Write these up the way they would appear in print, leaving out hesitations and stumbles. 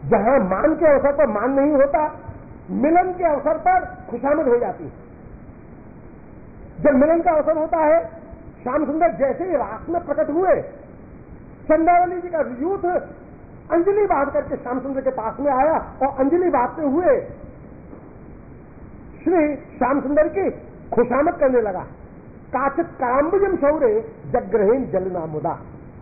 जहां मान के अवसर पर मान नहीं होता, मिलन के अवसर पर खुशामद हो जाती है। जब मिलन का अवसर होता है, श्याम सुंदर जैसे ही रास में प्रकट हुए, चंद्रावली जी का यूथ अंजलि बांध करके श्याम सुंदर के पास में आया और अंजलि बांधते हुए श्री श्याम सुंदर की खुशामद करने लगा। काचित काम्बुजम शौर्य जग्रहीन जलना मुदा।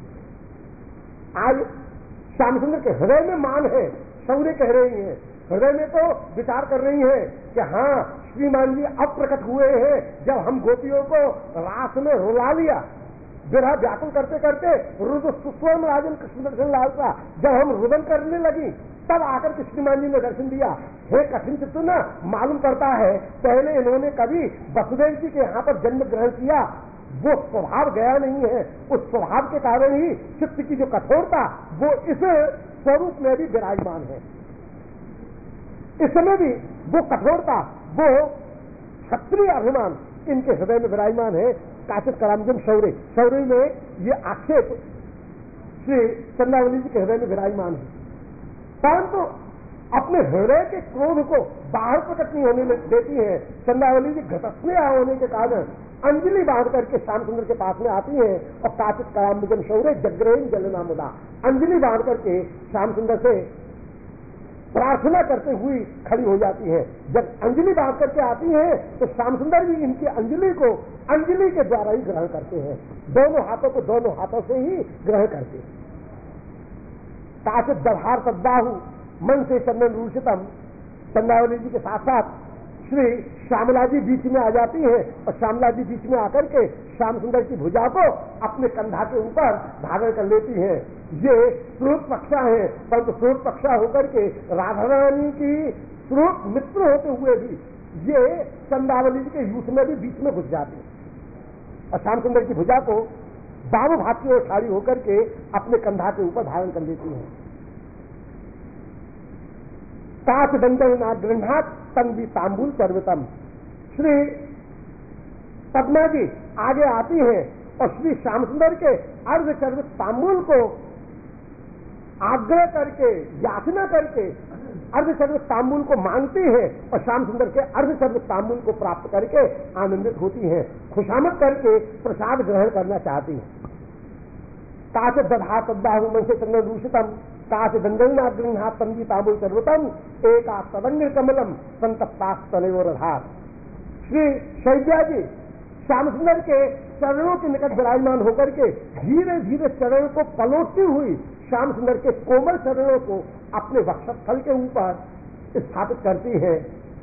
आज श्याम सुंदर के हृदय में मान है, शौर्य कह रही हैं, हृदय में तो विचार कर रही हैं कि हाँ श्रीमान जी अब प्रकट हुए हैं। जब हम गोपियों को रास में रुला लिया, विरह व्याकुल करते करते रुद्र सुस्वर्ण राजन कृष्ण दर्शन लाल का जब हम रुदन करने लगी, तब आकर के श्रीमान जी ने दर्शन दिया। हे कठिन चित्त न मालूम करता है, पहले इन्होंने कभी वसुदेव जी के यहाँ पर जन्म ग्रहण किया, वो स्वभाव गया नहीं है। उस स्वभाव के कारण ही चित्त की जो कठोरता वो इस स्वरूप में भी विराजमान है। इस समय भी वो कठोरता, वो क्षत्रिय अभिमान इनके हृदय में विराजमान है। काचित करामजम शौर्य, शौर्य में ये आक्षेप श्री चंद्रावली जी के हृदय में विराजमान है, परंतु अपने हृदय के क्रोध को बाहर प्रकट नहीं होने देती है। चंद्रावली जी घटस्नेह होने के कारण अंजलि बांध करके श्याम सुंदर के पास में आती हैं और काचित करामजम शौर्य जग्रहीन जलना मुदा, अंजलि बांध करके श्याम सुंदर से प्रार्थना करते हुई खड़ी हो जाती है। जब अंजलि बांध करके आती है तो श्याम सुंदर भी इनकी अंजलि को अंजलि के द्वारा ही ग्रहण करते हैं, दोनों हाथों को दोनों हाथों से ही ग्रहण करते हैं। काचित दधार सद्दाहु मन से चंदन रूषितम, चंद्रावली जी के साथ साथ श्री श्यामला जी बीच में आ जाती है और श्यामला जी बीच में आकर के श्याम सुंदर की भुजा को अपने कंधा के ऊपर धारण कर लेती है। ये स्रोत पक्षा है, परंतु स्रोत पक्षा होकर के राधा रानी की स्रोत मित्र होते हुए भी ये चंद्रावली जी के यूथ में भी बीच में घुस जाती है और श्याम सुंदर की भुजा को बाबू भाग की ओर खड़ी होकर के अपने कंधा के ऊपर धारण कर लेती है। काच दंडन गृहणात तंबी तांबुल पर्वतम, श्री पद्मा जी आगे आती हैं और श्री श्याम सुंदर के अर्ध चर्वित तांबुल को आग्रह करके याचना करके अर्धचर्वित तांबुल को मांगती है और श्याम सुंदर के अर्धचर्वित तांबुल को प्राप्त करके आनंदित होती हैं, खुशामद करके प्रसाद ग्रहण करना चाहती हैं। काच दधा तद्दाहु मन से चंद्र दूषितम, काच दंडना गृहणात तंबी तांबुल सर्वतम, एका तदंग कमलम संतप्तास तनयोरधार। श्री शैव्या जी श्याम सुंदर के चरणों के निकट विराजमान होकर के धीरे धीरे चरण को पलोटती हुई श्याम सुंदर के कोमल चरणों को अपने वक्षस्थल के ऊपर स्थापित करती है,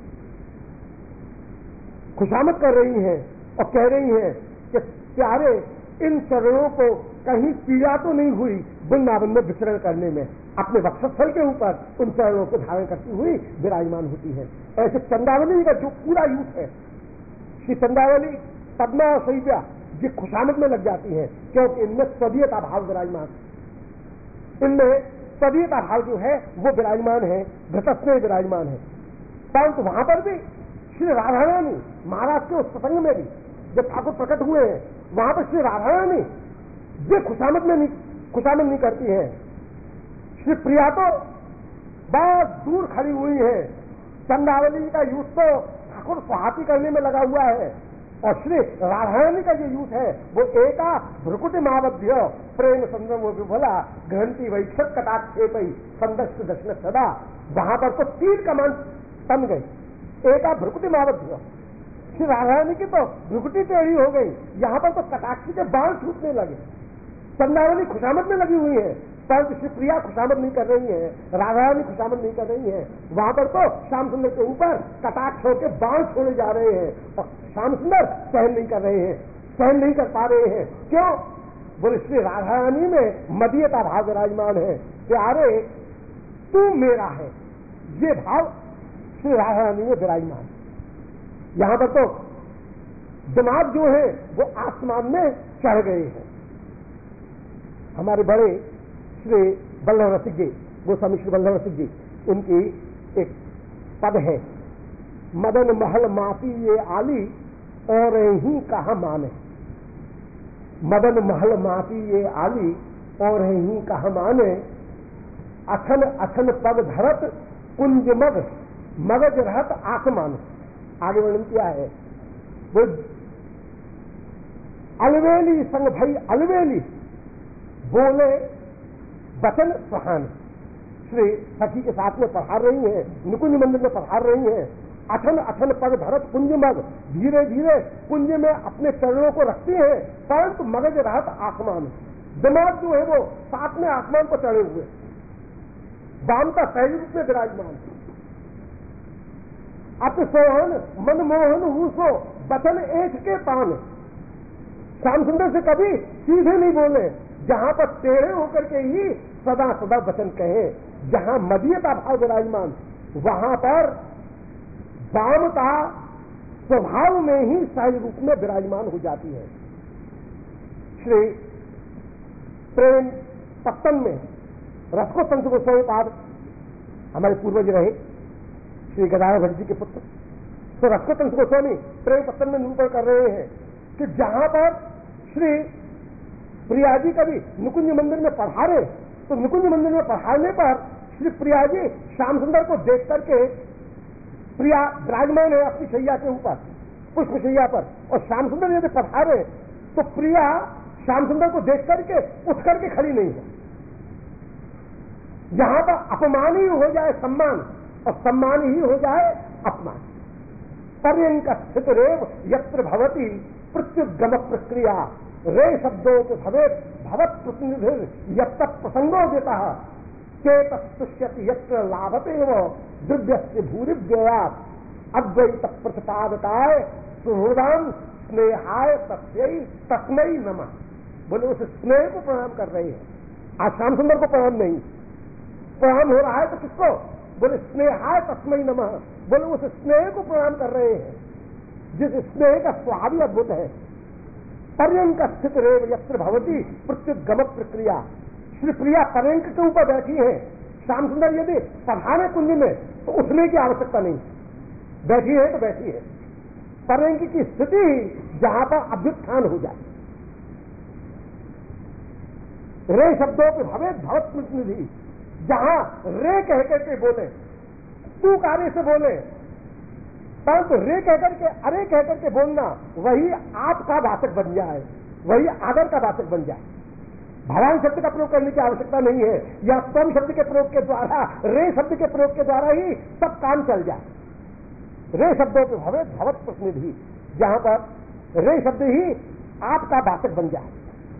खुशामद कर रही हैं और कह रही हैं कि प्यारे इन चरणों को कहीं पीड़ा तो नहीं हुई वृंदावन में विचरण करने में। अपने वक्षस्थल के ऊपर उन चरणों को धारण करती हुई विराजमान होती है। ऐसे चंद्रावली का जो पूरा यूथ है, श्री चंद्रावली पद्मा और शैव्या ये खुशामद में लग जाती है, क्योंकि इनमें स्वदीयता भाव विराजमान, इनमें स्वदीयता भाव जो है वो विराजमान है, घटस्नेह विराजमान है। परंतु वहां पर भी श्री राधा रानी महाराज के उस प्रसंग में भी जब ठाकुर प्रकट हुए हैं वहां पर श्री राधा रानी ये खुशामद नहीं करती है। श्री प्रिया तो बहुत दूर खड़ी हुई है, चंद्रावली का यूथ तो ठाकुर स्वाहाती करने में लगा हुआ है और श्री राधारानी का जो यूथ है वो एका भ्रुकुटी मावध्य प्रेम संद्रम विफला घंटी वैक्षत कटाक्षेपई संदष्ट दर्शन सदा। वहां पर तो तीर कमान तन गई, एका भ्रुकुटी मावध्य। श्री राधारानी की तो भ्रुकुटी टेढ़ी हो गई, यहां पर तो कटाक्षी के बाण छूटने लगे। चंद्रावली खुशामद में लगी हुई है, परंतु श्री प्रिया खुशामद नहीं कर रही है, राधारानी खुशामद नहीं कर रही है। वहां पर तो श्याम सुंदर के ऊपर कटाक्ष होकर बाण छोड़े जा रहे हैं और श्याम सुंदर सहन नहीं कर रहे हैं, सहन नहीं कर पा रहे हैं। क्यों? बोले श्री राधारानी में मदीयता भाव विराजमान है, प्यारे तू मेरा है, ये भाव श्री राधारानी में विराजमान। यहां पर तो दिमाग जो है वो आसमान में चढ़ गए हैं। हमारे बड़े श्री बल्लभ रसिक जी, गोस्वामी श्री बल्लभ रसिक जी, उनकी एक पद है, मदन महल माती ये आली और ही कहा माने। मदन महल माती ये आली और ही कहा माने, अथन अथन पग धरत कुंज मग मगज रहत आसमान। आगे वर्णन किया है वो अलवेली संग भई अलवेली बोले वचन सुहान। श्री सखी के साथ में पधार रही हैं, निकुंज मंदिर में पधार रही हैं। अथन अथन पग धरत कुंज मग, धीरे धीरे कुंज में अपने चरणों को रखती हैं, परंतु मगज रहत आसमान। दिमाग जो है वो साथ में आसमान पर चढ़े हुए, वामता सहज रूप में विराजमान। अति सोहन मनमोहन हूसो वचन एक के पान। श्याम सुंदर से कभी सीधे नहीं बोले, जहां पर टेढ़े होकर के ही सदा सदा वचन कहे। जहां मदीयता भाव विराजमान, वहां पर वामता स्वभाव में ही सहज रूप में विराजमान हो जाती है। श्री प्रेम पत्तन में रसको संत गोस्वामी पाद हमारे पूर्वज रहे, श्री गदाधर भट्ट जी के पुत्र। तो रसको संत गोस्वामी प्रेम पत्तन में निरूपण कर रहे हैं कि जहां पर श्री प्रिया जी कभी निकुंज मंदिर में पधारे, तो निकुंज मंदिर में पधारने पर श्री प्रिया जी श्याम सुंदर को देख करके, प्रिया विराजमान है अपनी शैया के ऊपर, पुष्प शैया पर, और श्याम सुंदर यदि पधारे तो प्रिया श्याम सुंदर को देख करके उठ करके खड़ी नहीं है। यहां पर अपमान ही हो जाए सम्मान, और सम्मान ही हो जाए अपमान। पर्यंक स्थित रेव यत्र भवती प्रत्युद्गम प्रक्रिया रे शब्दों के भवे भवत प्रतिनिधि यत् प्रसंगो देता चेतस्तुष्यति यत्र लाभते वो द्रव्यस्य भूरिव्यया अद्वैत प्रतिपादकाय सुहृदाम स्नेहाय तस्मै नमः। बोले उस स्नेह को प्रणाम कर रहे हैं, आज श्याम सुंदर को प्रणाम नहीं, प्रणाम हो रहा है तो किसको? बोले स्नेहाय तस्मै नमः। बोले उस स्नेह को प्रणाम कर रहे हैं जिस स्नेह का स्वाद ही अद्भुत है। पर्यंक स्थित रेव यत्र भवती प्रत्युद्गम प्रक्रिया। श्री प्रिया पर्यंक के ऊपर बैठी है, श्याम सुंदर यदि पधारे कुंज में तो उठने की आवश्यकता नहीं, बैठी है तो बैठी है। पर्यंक की स्थिति जहां पर अभ्युत्थान हो जाए। रे शब्दों के भवे भवत प्रतिनिधि, जहां रे कहकर के बोले, तू कार्य से बोले, परंतु रे कहकर के अरे कहकर के बोलना वही आपका वाचक बन जाए, वही आदर का वाचक बन जाए। भगवान शब्द का प्रयोग करने की आवश्यकता नहीं है, या स्वयं शब्द के प्रयोग के द्वारा, रे शब्द के प्रयोग के द्वारा ही सब काम चल जाए। रे शब्दों के भवे भवत प्रतिनिधि, जहां पर रे शब्द ही आपका वाचक बन जाए,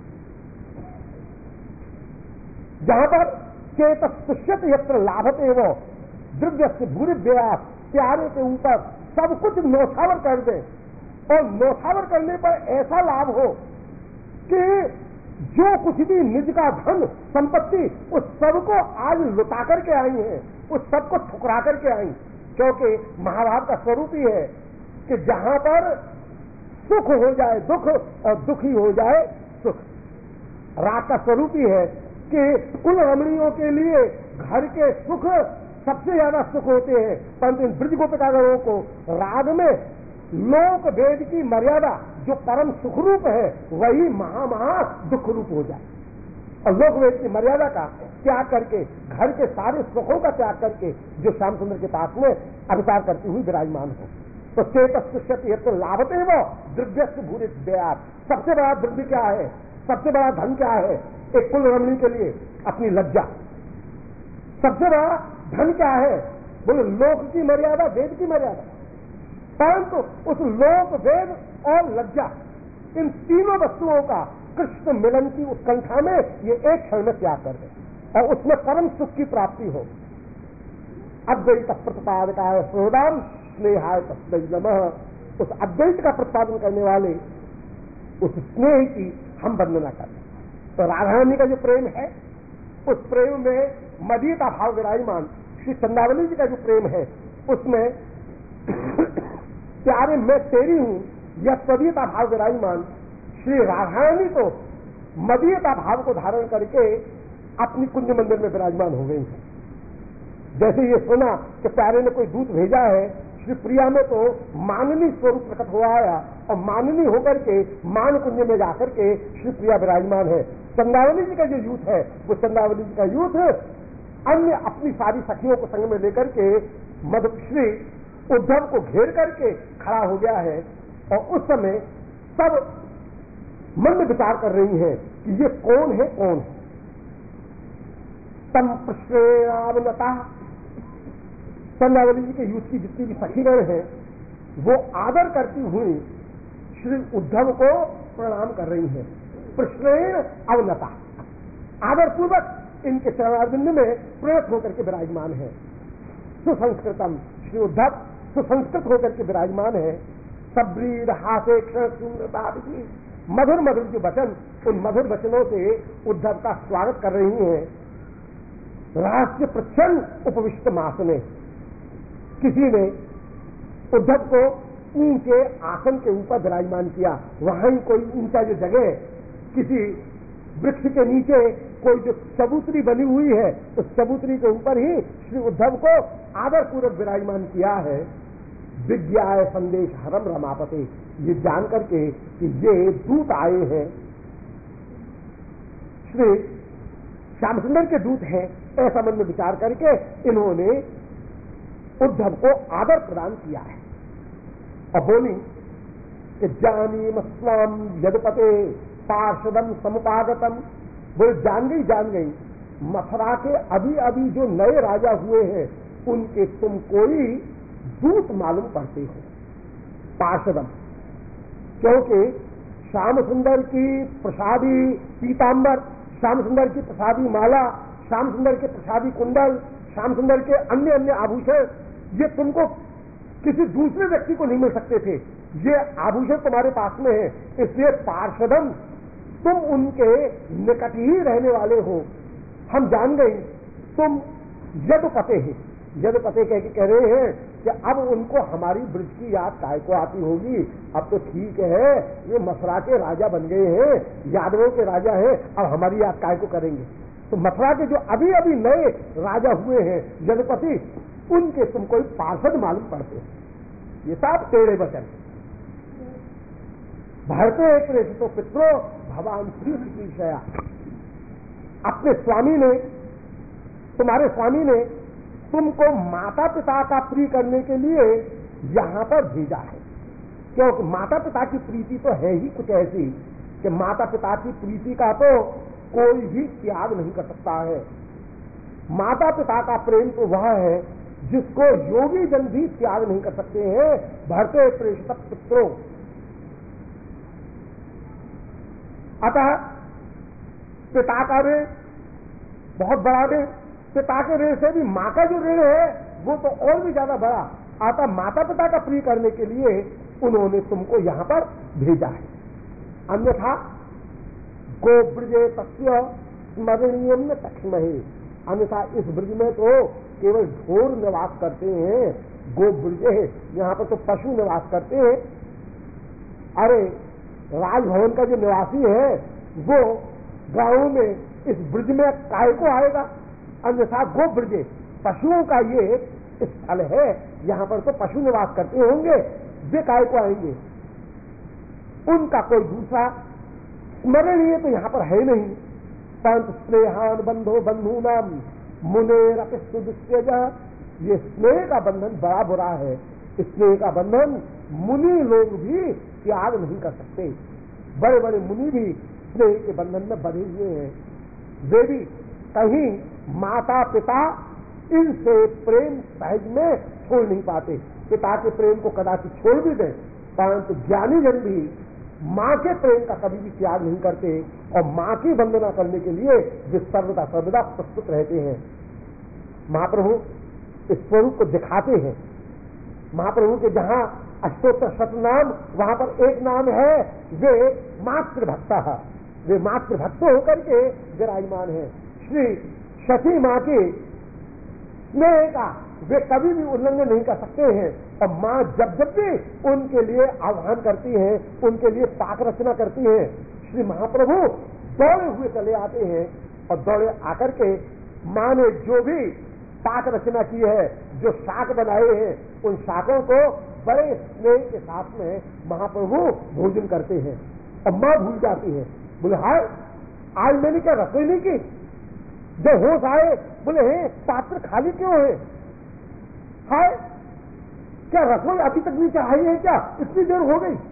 जहां पर चेतस्तुष्यत यत्र लाभते वो द्रव्य से भूरि व्यास, प्यारे के ऊपर सब कुछ नौछावर कर दे, और नौछावर करने पर ऐसा लाभ हो कि जो कुछ भी निज का धन संपत्ति उस सबको आज लुटा करके आई है, उस सबको ठुकरा करके आई। क्योंकि महाभारत का स्वरूप ही है कि जहां पर सुख हो जाए दुख और दुखी हो जाए सुख। राग का स्वरूप ही है कि कुल रमणियों के लिए घर के सुख सबसे ज्यादा सुख होते हैं, परंतु इन ब्रज गोपिकागणों को राग में लोक वेद की मर्यादा जो परम सुख रूप है वही महा दुख रूप हो जाए। और लोक वेद की मर्यादा का त्याग करके, घर के सारे सुखों का त्याग करके जो श्याम सुंदर के पास में अवतार करती हुई विराजमान हो, तो चेतस्तुष्यति यत्र लाभते वो द्रव्य से भूरि व्यास। सबसे बड़ा द्रव्य क्या है, सबसे बड़ा धन क्या है एक कुल रमणी के लिए? अपनी लज्जा। सबसे बड़ा धन क्या है? बोले लोक की मर्यादा, वेद की मर्यादा। परंतु उस लोक, वेद और लज्जा, इन तीनों वस्तुओं का कृष्ण मिलन की उत्कंठा में ये एक क्षण में त्याग कर दे और उसमें परम सुख की प्राप्ति हो। अद्वैत प्रतिपादकाय सुहृदाम स्नेहाय तस्मै नमः। उस अद्वैत का प्रतिपादन करने वाले उस स्नेह की हम वंदना करते। तो राधा रानी का जो प्रेम है, उस प्रेम में मदीयता भाव विराजमान। श्री चंदावली जी का जो प्रेम है उसमें प्यारे मैं तेरी हूं यह तदीयता भाव विराजमान। श्री राधा रानी तो मदीयता भाव को धारण करके अपनी कुंज मंदिर में विराजमान हो गई है। जैसे ये सुना कि प्यारे ने कोई दूत भेजा है, श्री प्रिया में तो माननी स्वरूप प्रकट हुआ आया और माननी होकर के मान कुंज में जाकर के श्री प्रिया विराजमान है। चंदावली जी का जो यूथ है वो चंदावली जी का यूथ अन्य अपनी सारी सखियों को संग में लेकर के श्री उद्धव को घेर करके खड़ा हो गया है। और उस समय सब मन में विचार कर रही हैं कि ये कौन है, कौन है। तम प्रश्रेणावनता, चंद्रावली जी के युद्ध की जितनी भी सखीगण हैं वो आदर करती हुई श्री उद्धव को प्रणाम कर रही हैं। प्रश्रेण अवनता, आदर पूर्वक इनके चरणारविंद में प्रणत होकर के विराजमान है। सुसंस्कृतम, श्री उद्धव सुसंस्कृत होकर के विराजमान है। सब्रीड हासे क्षण मधुर मधुर जो वचन, उन मधुर वचनों से उद्धव का स्वागत कर रही हैं। राष्ट्र प्रचंड उपविष्ट मास में किसी ने उद्धव को ऊंचे आसन के ऊपर विराजमान किया। वहां ही कोई ऊंचा जो जगह, किसी वृक्ष के नीचे कोई जो चबूतरी बनी हुई है, उस चबूतरी के ऊपर ही श्री उद्धव को आदर पूर्वक विराजमान किया है। विज्ञाय संदेश हरम रमापते, ये जान करके कि ये दूत आए हैं, श्री श्याम सुंदर के दूत हैं, ऐसा मन में विचार करके इन्होंने उद्धव को आदर प्रदान किया है। और बोली कि जानी मस्वाम यदुपते पार्षदम समुपागतम, बोले जान गई मथुरा के अभी अभी जो नए राजा हुए हैं उनके तुम कोई दूत मालूम पड़ते हो। पार्षदम, क्योंकि श्याम सुंदर की प्रसादी पीतांबर, श्याम सुंदर की प्रसादी माला, श्याम सुंदर के प्रसादी कुंडल, श्याम सुंदर के अन्य अन्य आभूषण, ये तुमको किसी दूसरे व्यक्ति को नहीं मिल सकते थे। ये आभूषण तुम्हारे पास में है, इसलिए पार्षदम, तुम उनके निकट ही रहने वाले हो। हम जान गए तुम यदुपते हैं। यदुपते कह रहे हैं कि अब उनको हमारी ब्रज की याद काय को आती होगी। अब तो ठीक है, ये मथुरा के राजा बन गए हैं, यादवों के राजा हैं, अब हमारी याद काय को करेंगे। तो मथुरा के जो अभी अभी नए राजा हुए हैं यदुपति, उनके तुम कोई पार्षद मालूम पड़ते हो। ये सब टेढ़े वचन। भारतीय प्रेषितो पित्रो भगवान श्री चिकीर्षया, अपने स्वामी ने, तुम्हारे स्वामी ने तुमको माता पिता का प्रिय करने के लिए यहां पर भेजा है। क्योंकि माता पिता की प्रीति तो है ही कुछ ऐसी कि माता पिता की प्रीति का तो कोई भी त्याग नहीं कर सकता है। माता पिता का प्रेम तो वह है जिसको योगी जन भी त्याग नहीं कर सकते हैं। भरते प्रेषित पुत्रों, अतः पिता का ऋण बहुत बड़ा ऋण, पिता के ऋण से भी मां का जो ऋण है वो तो और भी ज्यादा बड़ा। अतः माता पिता का प्रिय करने के लिए उन्होंने तुमको यहां पर भेजा है। अन्यथा गोब्रजे तस्य स्मरणीय में तक्षमहे, अन्यथा इस ब्रज में तो केवल ढोर निवास करते हैं। गोब्रजे, यहाँ पर तो पशु निवास करते हैं। अरे राजभवन का जो निवासी है वो गांव में इस ब्रज में काय को आएगा। अन्यथा गोब्रजे, पशुओं का ये स्थल है, यहाँ पर तो पशु निवास करते होंगे, वे काय को आएंगे। उनका कोई दूसरा स्मरणीय तो यहाँ पर है नहीं। परंतु स्नेहान बंधो बंधु नाम मुनेर अपिस्तुदुस्त्यज, ये स्नेह का बंधन बड़ा बुरा है। स्नेह का बंधन मुनि लोग भी त्याग नहीं कर सकते। बड़े बड़े मुनि भी स्नेह के बंधन में बंधे हुए हैं। वे भी कहीं माता पिता इनसे प्रेम सहज में छोड़ नहीं पाते। पिता के प्रेम को कदाचित छोड़ भी दें, परंतु ज्ञानी जन भी मां के प्रेम का कभी भी त्याग नहीं करते और मां की वंदना करने के लिए वे सर्वदा सर्वदा प्रस्तुत रहते हैं। महाप्रभु इस स्वरूप को दिखाते हैं। महाप्रभु के जहां अष्टोत्तर शतनाम, वहां पर एक नाम है, वे मातृभक्ता, वे मातृभक्त होकर के विराजमान है। श्री शची मां के स्नेह का वे कभी भी उल्लंघन नहीं कर सकते हैं। और मां जब जब भी उनके लिए आह्वान करती है, उनके लिए पाक रचना करती है, श्री महाप्रभु दौड़े हुए चले आते हैं और दौड़े आकर के मां ने जो भी पाक रचना की है, जो शाक बनाए हैं, उन शाकों को बड़े स्नेह के साथ में महाप्रभु भोजन करते हैं। और मां भूल जाती है, बोले हाय आज मैंने क्या रसोई नहीं की, जो होश आए बोले हे पात्र खाली क्यों है? हाय, क्या रसोई अभी तक नहीं चढ़ाई है क्या? इतनी देर हो गई।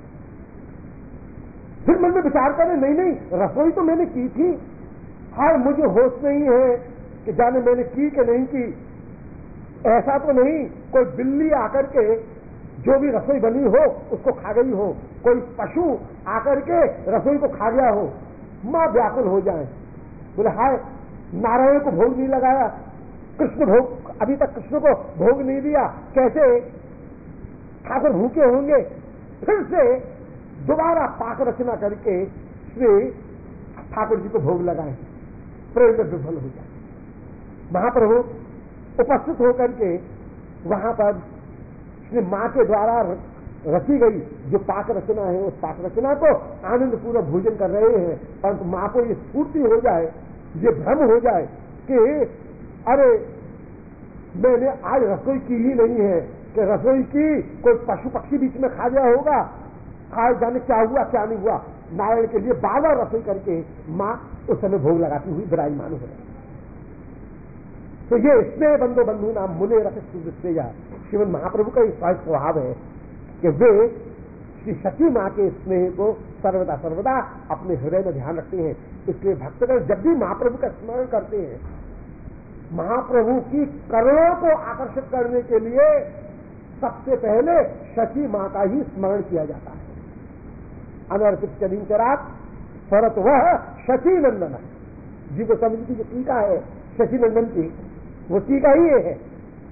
फिर मन में विचार करें, नहीं नहीं रसोई तो मैंने की थी। हाय, मुझे होश नहीं है कि जाने मैंने की कि नहीं की। ऐसा तो नहीं कोई बिल्ली आकर के जो भी रसोई बनी हो उसको खा गई हो, कोई पशु आकर के रसोई को खा गया हो, मां व्याकुल हो जाए। बोले हाय, नारायण को भोग नहीं लगाया, कृष्ण भोग अभी तक कृष्ण को भोग नहीं दिया, कैसे ठाकुर भूखे होंगे। फिर से दोबारा पाक रचना करके श्री ठाकुर जी को भोग लगाए, प्रेम में विफल हो जाए। महाप्रभु उपस्थित होकर के वहां पर श्री मां के द्वारा रची गई जो पाक रचना है, उस पाक रचना को आनंद पूर्वक भोजन कर रहे हैं। परंतु मां को ये स्फूर्ति हो जाए, ये भ्रम हो जाए कि अरे मैंने आज रसोई की ही नहीं है, कि रसोई की कोई पशु पक्षी बीच में खा गया होगा, आज जाने क्या हुआ क्या नहीं हुआ। नारायण के लिए बार बार रसोई करके मां उस समय भोग लगाती हुई विराजमान हो गई। तो ये स्नेह बंधु बंधु नाम मुने रखा श्रीमद महाप्रभु का इस स्वभाव है कि वे श्री सची मां के स्नेह को सर्वदा सर्वदा अपने हृदय में ध्यान रखते हैं। इसलिए भक्तगण जब भी महाप्रभु का स्मरण करते हैं, महाप्रभु की करुणा को आकर्षित करने के लिए सबसे पहले सची मां का ही स्मरण किया जाता है। अनर्पित चरिंचरात स्वरत वह शची नंदन है। जी को समझ की जो टीका है शची नंदन की, वो टीका ही ये है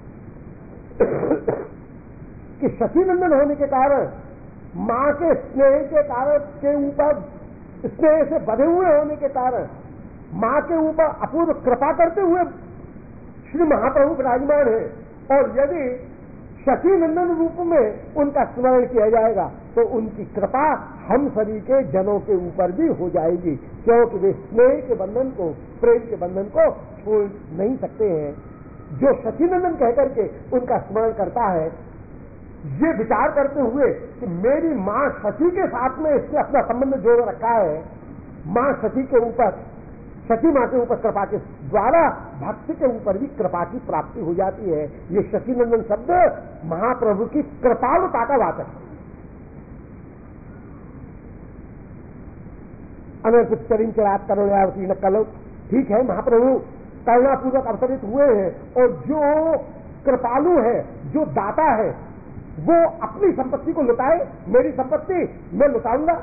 कि शची नंदन होने के कारण, मां के स्नेह के कारण के ऊपर स्नेह से बधे हुए होने के कारण, मां के ऊपर अपूर्व कृपा करते हुए श्री महाप्रभु विराजमान है। और यदि शची नंदन रूप में उनका स्मरण किया जाएगा तो उनकी कृपा हम सभी के जनों के ऊपर भी हो जाएगी, क्योंकि वे स्नेह के बंधन को, प्रेम के बंधन को छोड़ नहीं सकते हैं। जो शचीनंदन कहकर के उनका स्मरण करता है, ये विचार करते हुए कि मेरी मां शची के साथ में इसने अपना संबंध जोड़ रखा है, मां शची के ऊपर, शची मां के ऊपर कृपा के द्वारा भक्ति के ऊपर भी कृपा की प्राप्ति हो जाती है। ये शचीनंदन शब्द महाप्रभु की कृपालुता का वाचक है। अनर्पित चरिंचरात करुणावती न कलो, ठीक है, महाप्रभु करुणापूर्वक अवतरित हुए हैं और जो कृपालु है, जो दाता है, वो अपनी संपत्ति को लुटाए, मेरी संपत्ति मैं लुटाऊंगा,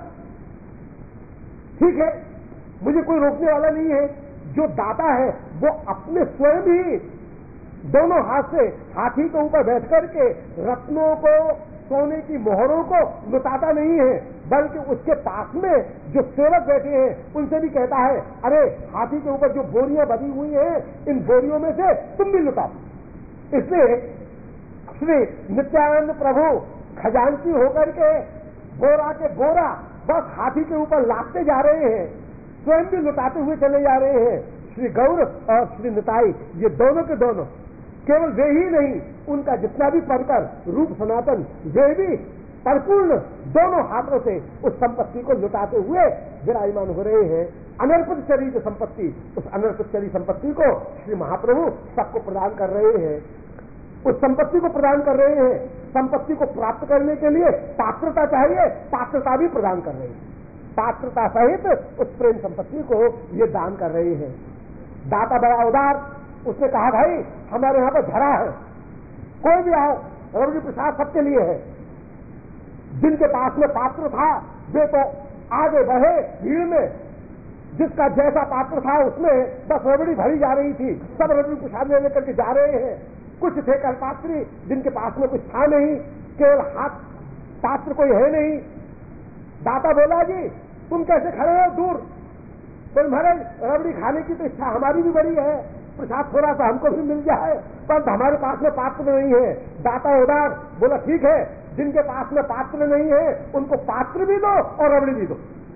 ठीक है, मुझे कोई रोकने वाला नहीं है। जो दाता है वो अपने स्वयं ही दोनों हाथ से हाथी के ऊपर बैठ करके रत्नों को, सोने की मोहरों को लुटाता नहीं है, बल्कि उसके पास में जो सेवक बैठे हैं उनसे भी कहता है, अरे हाथी के ऊपर जो बोरियां बनी हुई हैं, इन बोरियों में से तुम भी लुटाओ। इसलिए श्री नित्यानंद प्रभु खजांची होकर के बोरा के बोरा बस हाथी के ऊपर लादते जा रहे हैं, स्वयं भी लुटाते हुए चले जा रहे हैं। श्री गौर और श्री निताई, ये दोनों के दोनों, केवल वे ही नहीं, उनका जितना भी परकर रूप सनातन, वे भी परिपूर्ण दोनों हाथों से उस संपत्ति को लुटाते हुए विराजमान हो रहे हैं। अनर्पित शरीर की संपत्ति, उस अनर्पित शरीर संपत्ति को श्री महाप्रभु सबको प्रदान कर रहे हैं, उस संपत्ति को प्रदान कर रहे हैं। संपत्ति को प्राप्त करने के लिए पात्रता चाहिए, पात्रता भी प्रदान कर रहे हैं, पात्रता सहित उस प्रेम संपत्ति को ये दान कर रहे हैं। दाता बड़ा उदार, उसने कहा भाई हमारे यहां पर धरा है, कोई भी आओ, रबड़ी प्रसाद सबके लिए है। जिनके पास में पात्र था वे तो आगे बढ़े भीड़ में, जिसका जैसा पात्र था उसमें बस रबड़ी भरी जा रही थी, सब रबड़ी प्रसाद लेने करके जा रहे हैं। कुछ थे कलपात्री जिनके पास में कुछ था नहीं, केवल हाथ पात्र कोई है नहीं। दाता बोला जी तुम कैसे खड़े हो दूर, तो महाराज रबड़ी खाने की तो इच्छा हमारी भी बड़ी है, प्रसाद थोड़ा सा हमको भी मिल जाए, पर हमारे पास में पात्र नहीं है। दाता उदार बोला ठीक है, जिनके पास में पात्र नहीं है उनको पात्र भी दो और रबड़ी भी दो।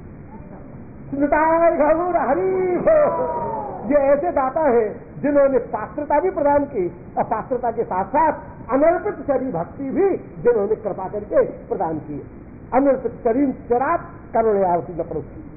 हरी ये ऐसे दाता है जिन्होंने पात्रता भी प्रदान की और पात्रता के साथ साथ अनर्पित शरीर भक्ति भी जिन्होंने कृपा करके प्रदान की। अनर्पित शरीर चरात करुणयावती न प्रवृत्ति।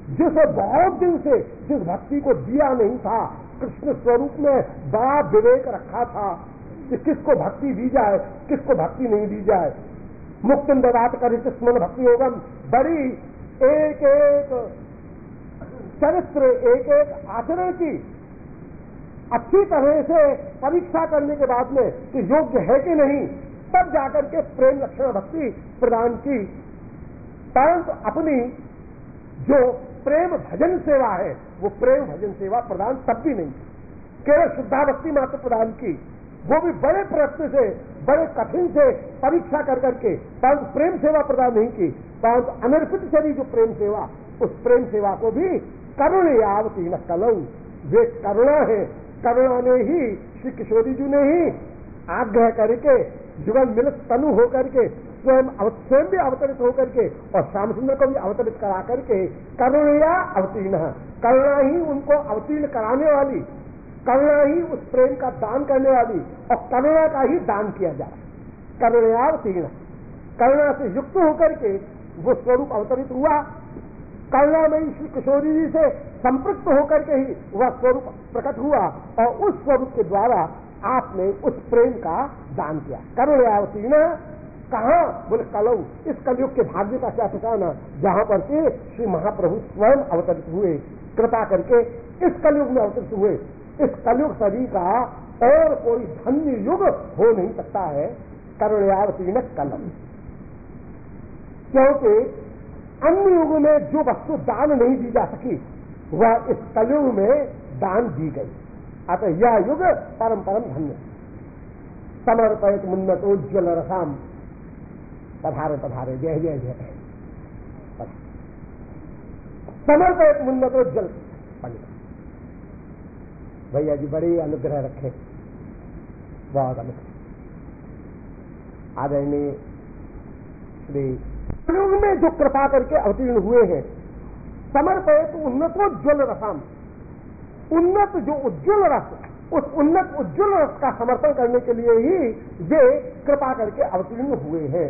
जिसे बहुत दिन से जिस भक्ति को दिया नहीं था, कृष्ण स्वरूप में बड़ा विवेक रखा था कि किसको भक्ति दी जाए, किसको भक्ति नहीं दी जाए। मुक्तिम ददात करित स्मरण भक्ति योगम, बड़ी एक एक चरित्र, एक एक आचरण की अच्छी तरह से परीक्षा करने के बाद में कि योग्य है कि नहीं, तब जाकर के प्रेम लक्षण भक्ति प्रदान की। परंतु अपनी जो प्रेम भजन सेवा है, वो प्रेम भजन सेवा प्रदान तब भी नहीं, केवल शुद्धा भक्ति मात्र प्रदान की, वो भी बड़े प्रयत्न से, बड़े कठिन से परीक्षा कर करके, परंतु प्रेम सेवा प्रदान नहीं की। परंतु अनर्पित चली जो प्रेम सेवा, उस प्रेम सेवा को भी करुणयावती न कलऊ, वे करुणा है, करुणा ने ही श्री किशोरी जी ने ही आग्रह करके जुगल मिलित तनु होकर के स्वयं भी अवतरित होकर के और श्याम सुंदर को भी अवतरित करा करके करुणया अवतीर्ण, करुणा ही उनको अवतीर्ण कराने वाली, करुणा ही उस प्रेम का दान करने वाली और करुणा का ही दान किया जाए। करुणया अवतीर्ण, करुणा से युक्त होकर के वो स्वरूप अवतरित हुआ। करुणा में श्री किशोरी जी से संपृक्त होकर के ही वह स्वरूप प्रकट हुआ और उस स्वरूप के द्वारा आपने उस प्रेम का दान किया। करुणयावतीर्ण कहाँ? बोले कलऊ, इस कलयुग के भाग्य का क्या ठिकाना, जहां पर के श्री महाप्रभु स्वयं अवतरित हुए, कृपा करके इस कलयुग में अवतरित हुए। इस कलयुग सदी का और कोई धन्य युग हो नहीं सकता है करुणयावतीर्ण कलम, क्योंकि अन्य युग में जो वस्तु दान नहीं दी जा सकी वह इस कलयुग में दान दी गई। अतः यह युग परम परम धन्य। समर्पयत मुन्नतोज्ज्वल रसाम, पधारे पधारे, जय जय जय। समर्पयत मुन्नतोज्ज्वल पंडित भैया जी बड़े अनुग्रह रखे, बहुत अनुग्रह। आदरणीय श्री युग में जो कृपा करके अवतीर्ण हुए हैं, समर्पयत उन्नतोज्ज्वल रसाम, उन्नत जो उज्ज्वल रस, उस उन्नत उज्ज्वल रस का समर्पण करने के लिए ही वे कृपा करके अवतीर्ण हुए हैं।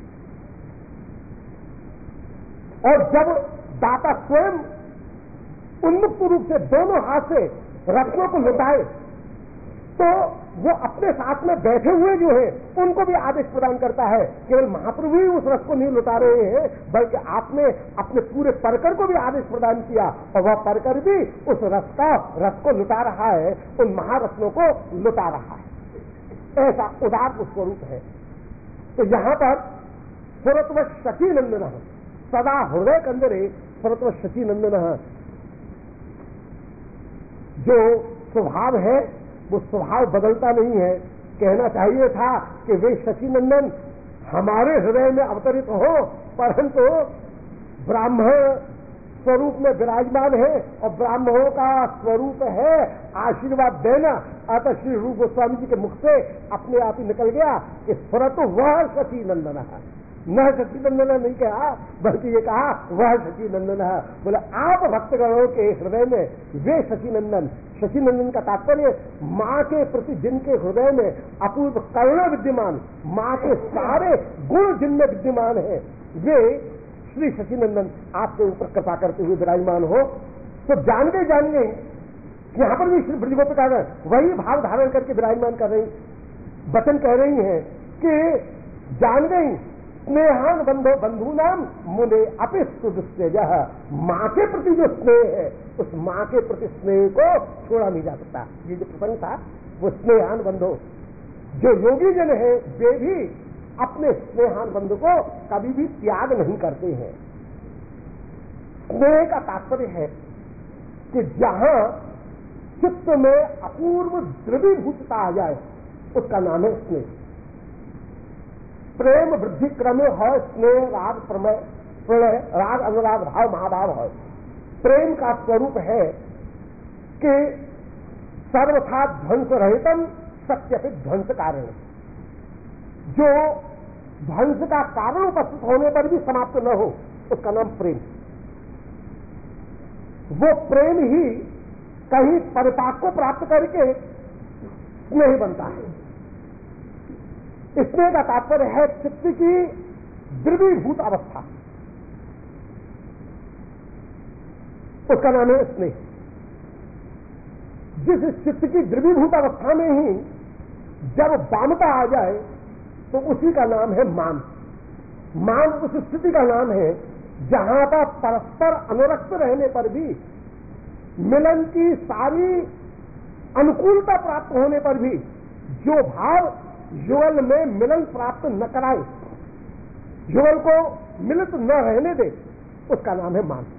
और जब दाता स्वयं उन्मुक्त रूप से दोनों हाथ से रत्नों को लुटाए, तो वो अपने साथ में बैठे हुए जो है उनको भी आदेश प्रदान करता है। केवल महाप्रभु ही उस रस को नहीं लुटा रहे हैं, बल्कि आपने अपने पूरे परकर को भी आदेश प्रदान किया और वह परकर भी उस रस को लुटा रहा है, उन महारत्नों को लुटा रहा है। ऐसा उदार स्वरूप है। तो यहां पर सुरत्व शची नंदन, सदा हृदय कंदरे सुरत्व शची नंदन, जो स्वभाव है वो स्वभाव बदलता नहीं है। कहना चाहिए था कि वे शचीनंदन हमारे हृदय में अवतरित हो, परंतु ब्राह्मण स्वरूप में विराजमान है और ब्राह्मणों का स्वरूप है आशीर्वाद देना। अतः श्री रूप गोस्वामी जी के मुख से अपने आप ही निकल गया कि स्वरत वह शचीनंदन है, न शचीनंदन नहीं कहा, बल्कि ये कहा वह शचीनंदन है। बोले आप भक्तगणों के हृदय में वे शचीनंदन। शचीनंदन का तात्पर्य मां के प्रति जिनके हृदय में अपूर्व करुणा विद्यमान, मां के सारे गुण जिनमें विद्यमान है, वे श्री शचीनंदन आपके ऊपर कृपा करते हुए विराजमान हो। तो जान गए यहां पर भी श्री ब्रजगोपिका वही भाव धारण करके विराजमान कर रही, वचन कह रही हैं कि जान गई स्नेहान बंधो बंधु नाम मुने अपिस्तु दुस्तेज। मां के प्रति जो स्नेह है, उस मां के प्रति स्नेह को छोड़ा नहीं जा सकता। ये जो प्रसंग था वो स्नेहान बंधो, जो योगी जन है वे भी अपने स्नेहान बंधु को कभी भी त्याग नहीं करते हैं। स्नेह का तात्पर्य है कि जहां चित्त में अपूर्व द्रवीभूतता आ जाए उसका नाम है स्नेह। प्रेम वृद्धि क्रमे है स्नेह, राग प्रमय प्रणय, राग अनुराग भाव महाभाव है। प्रेम का स्वरूप है कि सर्वथा ध्वंस रहितम सत्यपित ध्वंस कारण, जो ध्वंस का कारण उपस्थित होने पर भी समाप्त न हो, उसका नाम प्रेम। वो प्रेम ही कहीं परिपाक को प्राप्त करके स्नेह बनता है। स्नेह का तात्पर्य है चित्त की द्रवीभूत अवस्था। उसका नाम है स्नेह। जिस चित्त की द्रवीभूत अवस्था में ही जब वामता आ जाए तो उसी का नाम है मान। मान उस स्थिति का नाम है जहां पर परस्पर अनुरक्त रहने पर भी, मिलन की सारी अनुकूलता प्राप्त होने पर भी जो भाव युगल में मिलन प्राप्त न कराए, युगल को मिलित न रहने दे, उसका नाम है मान।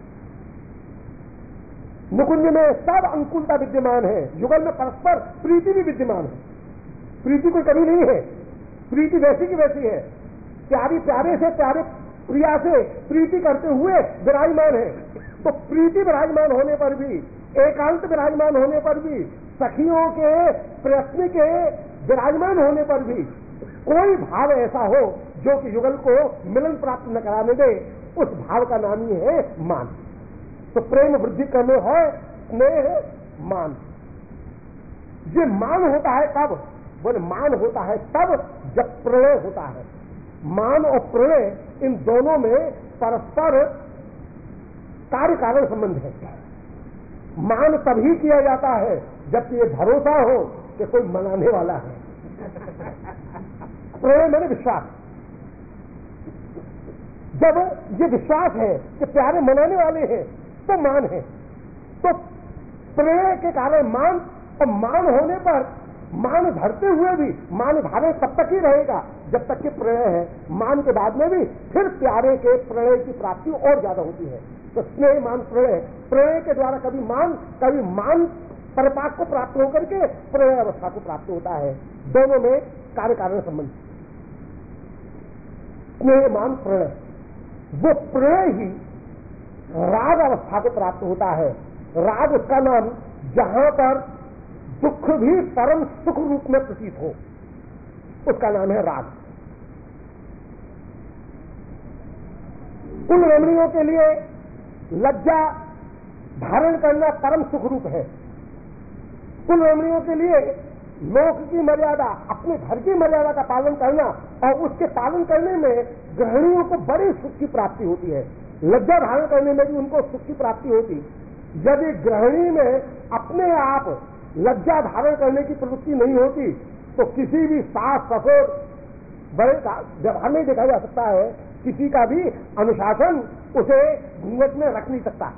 मुकुंज में सब अनुकूलता विद्यमान है, युगल में परस्पर प्रीति भी विद्यमान है, प्रीति कोई कमी नहीं है, प्रीति वैसी की वैसी है। प्यारी प्यारे से, प्यारे प्रिया से प्रीति करते हुए विराजमान है। तो प्रीति विराजमान होने पर भी, एकांत विराजमान होने पर भी, सखियों के प्रयत्न के विराजमान होने पर भी कोई भाव ऐसा हो जो कि युगल को मिलन प्राप्त न कराने दे, उस भाव का नाम ही है मान। तो प्रेम वृद्धि करने है स्नेह मान। ये मान होता है कब? बोले मान होता है तब जब प्रणय होता है। मान और प्रणय इन दोनों में परस्पर कार्य कारण संबंध है। मान तभी किया जाता है जबकि ये भरोसा हो कि कोई मनाने वाला है। प्रणय मैंने विश्वास। जब ये विश्वास है कि प्यारे मनाने वाले हैं तो मान है। तो प्रणय के कारण मान, और मान होने पर मान धरते हुए भी मान धारण तब तक ही रहेगा जब तक कि प्रणय है। मान के बाद में भी फिर प्यारे के प्रणय की प्राप्ति और ज्यादा होती है। तो स्नेह मान प्रणय, प्रणय के द्वारा कभी मान परिपाक को प्राप्त होकर के प्रणय अवस्था को प्राप्त होता है। दोनों में कार्य कारण संबंध। स्नेह मान प्रणय, वो प्रणय ही राग अवस्था को प्राप्त होता है। राग उसका नाम जहां पर दुख भी परम सुख रूप में प्रतीत हो, उसका नाम है राग। उन रमणियों के लिए लज्जा धारण करना परम सुख रूप है। उन रमणियों के लिए लोक की मर्यादा, अपने घर की मर्यादा का पालन करना और उसके पालन करने में गृहिणियों को बड़ी सुख की प्राप्ति होती है। लज्जा धारण करने में भी उनको सुख की प्राप्ति होती। यदि गृहिणी में अपने आप लज्जा धारण करने की प्रवृत्ति नहीं होती तो किसी भी सास ससुर बड़े व्यवहार नहीं देखा जा सकता है, किसी का भी अनुशासन उसे घूंघट में रख नहीं सकता।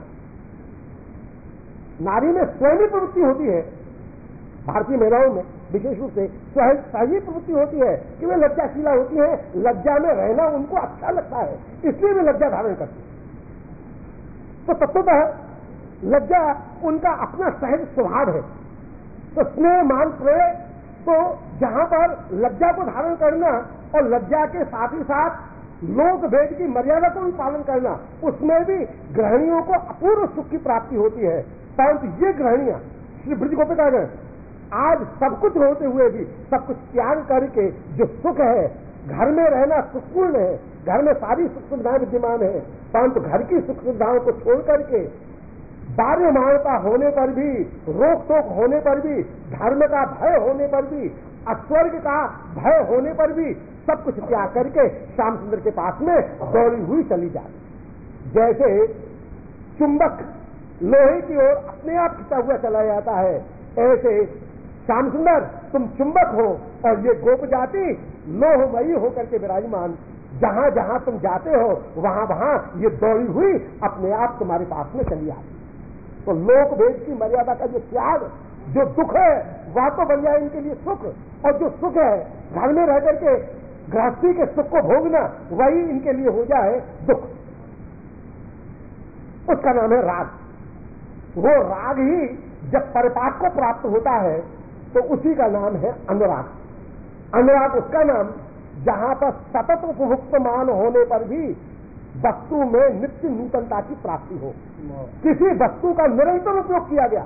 नारी में स्वयं ही प्रवृत्ति होती है, भारतीय महिलाओं में विशेष रूप से सही प्रवृत्ति होती है कि वे लज्जाशीला होती है। लज्जा में रहना उनको अच्छा लगता है, इसलिए वे लज्जा धारण करती है। तो तत्वतः लज्जा उनका अपना सहज स्वभाव है। तो स्नेह मान प्रणय, तो जहां पर लज्जा को धारण करना और लज्जा के साथ ही साथ लोक भेद की मर्यादा को भी पालन करना, उसमें भी गृहिणियों को अपूर्व सुख की प्राप्ति होती है। परंतु ये गृहिणियां श्री ब्रज गोपिकागण आज सब कुछ होते हुए भी सब कुछ त्याग करके जो सुख है, घर में रहना सुखपूर्ण है, घर में सारी सुख सुविधाएं विद्यमान है, परंतु घर की सुख सुविधाओं को छोड़ करके बाध्यमानता होने पर भी, रोक टोक होने पर भी, धर्म का भय होने पर भी, अस्वर्ग का भय होने पर भी सब कुछ त्याग करके श्याम सुंदर के पास में दौड़ी हुई चली जाती। जैसे चुंबक लोहे की ओर अपने आप खिंचा हुआ चला जाता है, ऐसे श्याम सुंदर तुम चुंबक हो और ये गोप जाति लोहमयी होकर के विराजमान, जहां जहां तुम जाते हो वहां वहां ये दौड़ी हुई अपने आप तुम्हारे पास में चली आती। तो लोक वेद की मर्यादा का जो त्याग, जो दुख है वह तो बन जाए इनके लिए सुख, और जो सुख है घर में रह करके गृहस्थी के सुख को भोगना, वही इनके लिए हो जाए दुख। उसका नाम है राग। वो राग ही जब परिपाक को प्राप्त होता है तो उसी का नाम है अनुराग। अनुराग उसका नाम जहां पर सतत उपभुक्त मान होने पर भी वस्तु में नित्य नूतनता की प्राप्ति हो। किसी वस्तु का निरंतर उपयोग किया गया,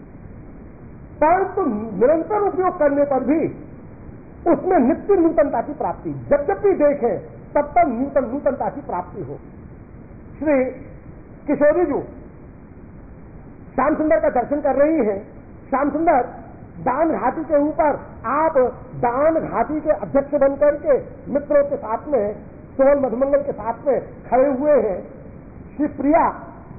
परंतु निरंतर उपयोग करने पर भी उसमें नित्य नूतनता की प्राप्ति, जब जब भी देखें तब तक नूतनता की प्राप्ति हो। श्री किशोरी जी श्याम सुंदर का दर्शन कर रही हैं। श्याम सुंदर दान घाटी के ऊपर, आप दान घाटी के अध्यक्ष बनकर के मित्रों के साथ में, सोल मधुमंगल के साथ में खड़े हुए हैं। श्री प्रिया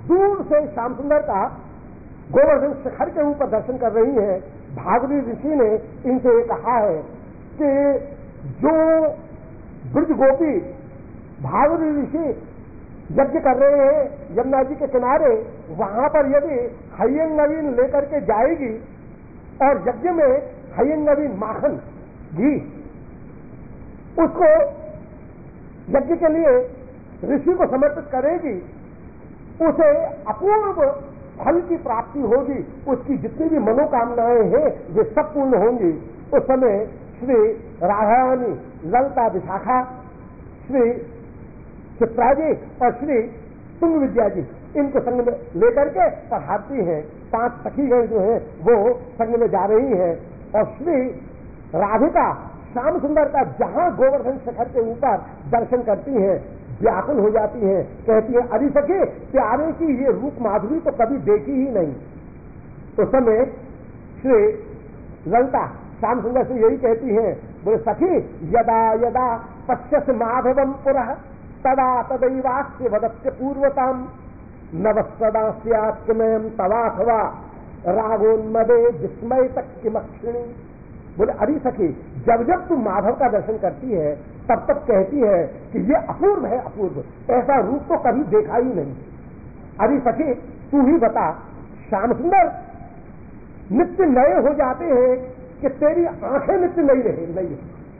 दूर से श्याम सुंदर का गोवर्धन शिखर के ऊपर दर्शन कर रही हैं। भागवती ऋषि ने इनसे ये कहा है कि जो ब्रज गोपी भागवती ऋषि यज्ञ कर रहे हैं यमुना जी के किनारे, वहां पर यदि हयंग नवीन लेकर के जाएगी और यज्ञ में हयंग नवीन माखन घी उसको यज्ञ के लिए ऋषि को समर्पित करेगी, उसे अपूर्व फल की प्राप्ति होगी। उसकी जितनी भी मनोकामनाएं हैं वे सब पूर्ण होंगी। उस समय श्री राधारानी, ललिता, विशाखा, श्री चित्रा जी और श्री तुंग विद्या जी इनको संग में लेकर के पधारती हैं। 5 सखीगण जो हैं वो संग में जा रही हैं और श्री राधिका श्याम सुंदर का जहां गोवर्धन शिखर के ऊपर दर्शन करती हैं व्याकुल हो जाती हैं, कहती है अरे सखी प्यारे की ये रूप माधुरी तो कभी देखी ही नहीं। तो समय श्री ललिता श्याम सुंदर से यही कहती हैं, बोले सखी यदा यदा पश्यस माधवम पुरः तदा तदैवास्य वदस्य पूर्वताम नवसदा स्यात्मयम तवाथवा रागोन्मदे विस्मय तक किमक्षिणी। बोले अरे सखी जब जब तू माधव का दर्शन करती है तब तब कहती है कि ये अपूर्व है, अपूर्व, ऐसा रूप तो कभी देखा ही नहीं। अरे सखी तू ही बता, श्याम सुंदर नित्य नए हो जाते हैं कि तेरी आंखें नित्य नई रही।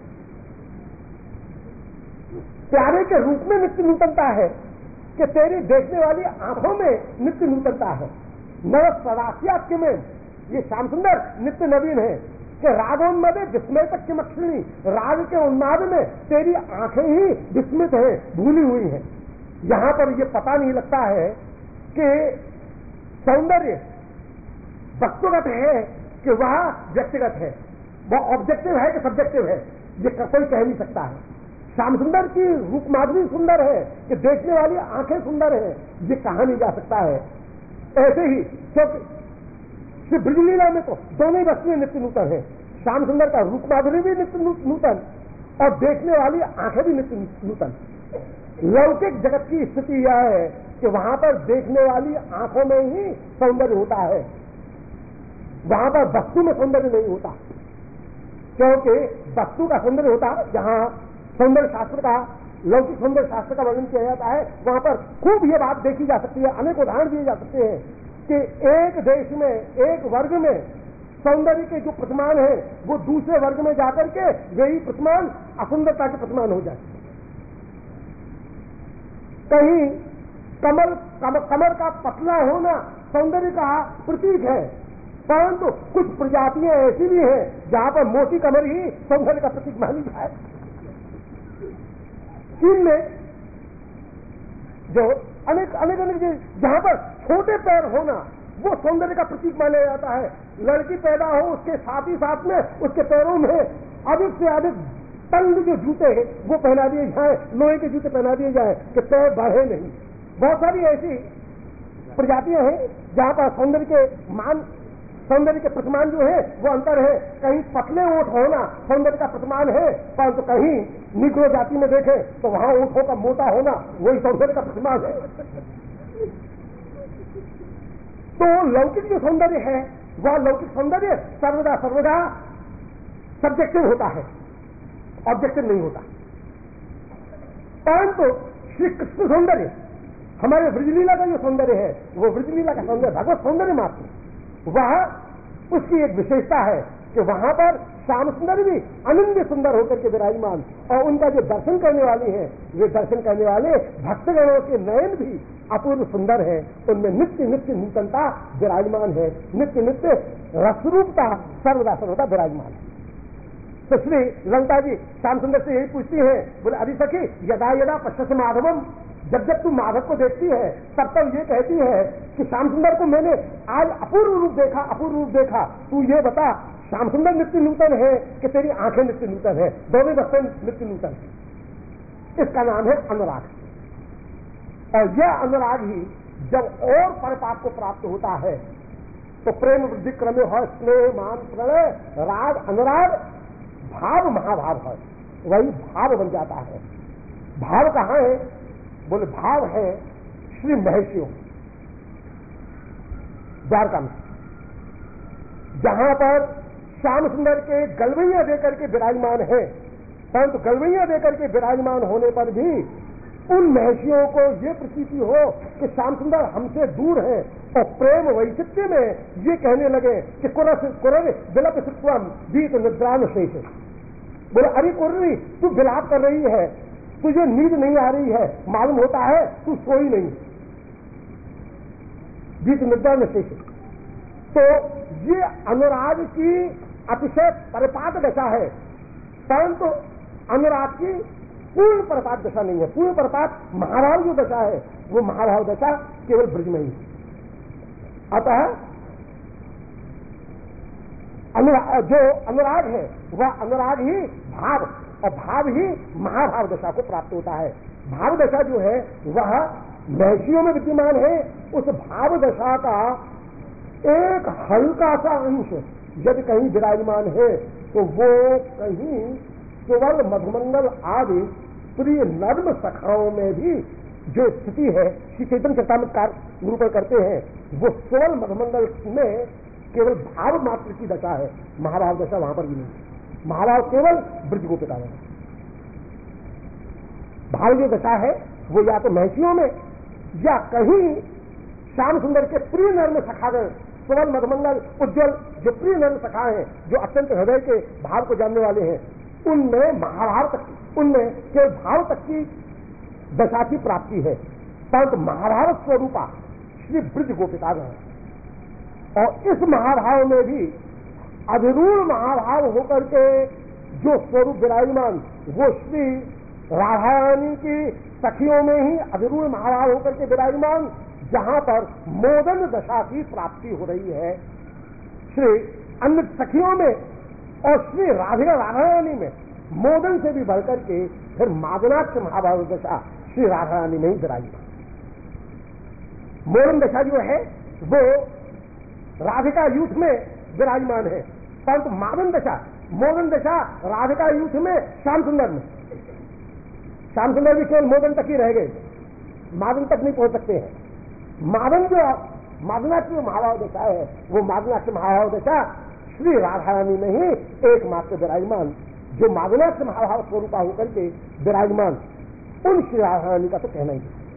प्यारे के रूप में नित्य नूतनता है कि तेरी देखने वाली आंखों में नित्य नूतनता है। नव सदास्यात्य में ये श्याम सुंदर नित्य नवीन है कि रागोन्मद विस्मय तक की मक्षिणी, राग के उन्माद में तेरी आंखें ही विस्मित हैं, भूली हुई हैं। यहां पर यह पता नहीं लगता है कि सौंदर्य वस्तुगत है कि वह व्यक्तिगत है, वह ऑब्जेक्टिव है कि सब्जेक्टिव है, ये कोई कह नहीं सकता है। श्याम सुंदर की रूप माधुरी सुंदर है कि देखने वाली आंखें सुंदर है, ये कहा नहीं जा सकता है। ऐसे ही क्योंकि ब्रजलीला में तो दोनों ही वस्तुएं नित्य नूतन है। श्याम सुंदर का रूप माधुरी भी नित्य नूतन और देखने वाली आंखें भी नित्य नूतन। लौकिक जगत की स्थिति यह है कि वहां पर देखने वाली आंखों में ही सौंदर्य होता है, वहां पर वस्तु में सौंदर्य नहीं होता। क्योंकि वस्तु का सौंदर्य होता जहां सौंदर्य शास्त्र का, लौकिक सौंदर्य शास्त्र का वर्णन किया जाता है, वहां पर खूब ये बात देखी जा सकती है। अनेक उदाहरण दिए जा सकते हैं कि एक देश में, एक वर्ग में सौंदर्य के जो प्रतिमान है वो दूसरे वर्ग में जाकर के वही प्रतिमान असुंदरता के प्रतिमान हो जाए। कहीं कमर का पतला होना सौंदर्य का प्रतीक है, परंतु कुछ प्रजातियां ऐसी भी हैं जहां पर मोटी कमर ही सौंदर्य का प्रतीक मानी जाए। चीन में जो अनेक जहां पर छोटे पैर होना वो सौंदर्य का प्रतीक माना जाता है। लड़की पैदा हो उसके साथ ही साथ में उसके पैरों में अधिक से अधिक तंग जो जूते हैं वो पहना दिए जाए, लोहे के जूते पहना दिए जाए कि पैर बढ़े नहीं। बहुत सारी ऐसी प्रजातियां हैं जहां पर सौंदर्य के प्रतिमान जो है वो अंतर है। कहीं पतले ओठ होना सौंदर्य का प्रतिमान है, परंतु कहीं निग्रो जाति में देखें तो वहां ओठों का मोटा होना वही सौंदर्य का प्रतिमान है। तो लौकिक जो सौंदर्य है वह लौकिक सौंदर्य सर्वदा सब्जेक्टिव होता है, ऑब्जेक्टिव नहीं होता। परंतु श्री कृष्ण सौंदर्य, हमारे ब्रजलीला का जो सौंदर्य है वो ब्रजलीला का सौंदर्य भगवत सौंदर्य मात्र, वह उसकी एक विशेषता है कि वहां पर श्याम सुंदर भी अनन्य सुंदर होकर के विराजमान, और उनका जो दर्शन करने वाले हैं वे दर्शन करने वाले भक्तगणों के नयन भी अपूर्व सुंदर है। उनमें नित्य नित्य नूतनता विराजमान है, नित्य नित्य रसरूपता सर्वदा विराजमान है। तो श्री ललिता जी श्याम सुंदर से यही पूछती हैं, बोले अरे सखी यदा यदा पश्यसि माधवम, जब जब तू माधव को देखती है तब तब ये कहती है कि श्याम सुंदर को मैंने आज अपूर्व रूप देखा। तू ये बता श्याम सुंदर नित्य नूतन है कि तेरी आंखें नित्य नूतन है? दोनों वस्तुएं नित्य नूतन है। इसका नाम है अनुराग। और यह अनुराग ही जब और परिपाक को प्राप्त होता है तो प्रेम वृद्धि क्रमे है, स्नेह मान प्रणय राग अनुराग भाव महाभाव है, वही भाव बन जाता है। भाव कहाँ है? बोले भाव है श्री महर्षियों, द्वारका में, जहां पर श्याम सुंदर के गलवैया देकर के विराजमान है, परंतु गलवैया देकर के विराजमान होने पर भी उन महर्षियों को ये प्रतीति हो कि श्याम सुंदर हमसे दूर है, और प्रेम वैचित्य में ये कहने लगे कि कुरर विलप सुत्वम बीत निद्रान शेष। बोले अरे कुर्री, तू विलाप कर रही है, तुझे नींद नहीं आ रही है, मालूम होता है तू सोई नहीं, बीत निद्रान शेष। तो ये अनुराग की अतिशय परिपात दशा है, परंतु अनुराग की पूर्ण परिपात दशा नहीं है। पूर्ण परिपात महाभाव जो दशा है वो महाभाव दशा केवल ब्रज में ही है। अतः जो अनुराग है वह अनुराग ही भाव, और भाव ही महाभाव दशा को प्राप्त होता है। भाव दशा जो है वह महर्षियों में विद्यमान है। उस भाव दशा का एक हल्का सा अंश यदि कहीं विराजमान है तो वो कहीं केवल मधुमंगल आदि प्रिय नर्म सखाओं में भी जो स्थिति है, श्री चैतन्य चरितामृतकार निरूपण करते हैं, वो केवल मधुमंगल में केवल भाव मात्र की दशा है, महाभाव दशा वहां पर भी नहीं। महाभाव केवल ब्रज गोपिका में। भाव जो दशा है वो या तो महर्षियों में या कहीं श्याम सुंदर के प्रिय नर्म सखागण, केवल मधुमंगल उज्ज्वल जो प्रिय नर्म सखा है, जो अत्यंत हृदय के भाव को जानने वाले हैं, उनमें महाभाव तक, उनमें केवल भाव तक की दशा की प्राप्ति है। परंतु महाभाव स्वरूपा श्री ब्रज गोपिका है, और इस महाभाव में भी अधिरूढ़ महाभाव होकर के जो स्वरूप विराजमान, वो श्री राधा रानी की सखियों में ही अधिरूढ़ महाभाव होकर के विराजमान, जहां पर मोदन दशा की प्राप्ति हो रही है श्री अन्य सखियों में, और श्री राधा रानी में मोदन से भी बढ़कर के फिर मादनाक्ष महाभाव दशा श्री राधा रानी में ही विराजमान। मोदन दशा जो है वो राधिका यूथ में विराजमान है, परंतु मोदन दशा राधिका यूथ में श्याम सुंदर में। श्याम सुंदर भी केवल मोदन तक ही रह गए, मादन तक नहीं पहुंच सकते हैं। मादन जो मादनाक्ष महाभाव दशा है, वो मादनाक्ष महाभाव दशा श्री राधा रानी में ही एकमात्र विराजमान, जो मादनाक्ष महाभाव स्वरूपा होकर के विराजमान, उन श्री राधा रानी का तो कहना ही।